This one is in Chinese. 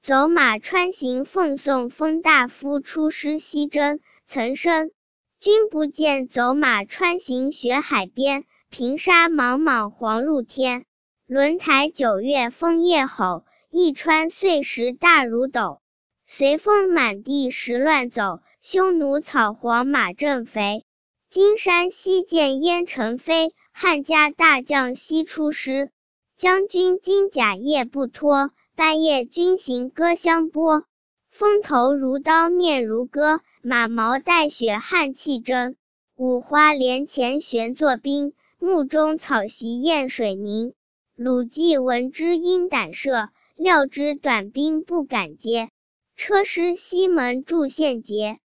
走马川行奉送封大夫出师西征，岑参。君不见走马川行雪海边，平沙莽莽黄入天。轮台9月枫叶吼，一川碎石大如斗。随风满地石乱走，匈奴草黄马正肥。金山西见燕城飞，汉家大将西出师。将军金甲夜不脱，半夜军行戈相拨。风头如刀面如割，马毛带雪汉气蒸。五花连前悬作冰，幕中草席燕水凝。鲁骑闻之因胆慑，料知短兵不敢接。车师西门筑陷节。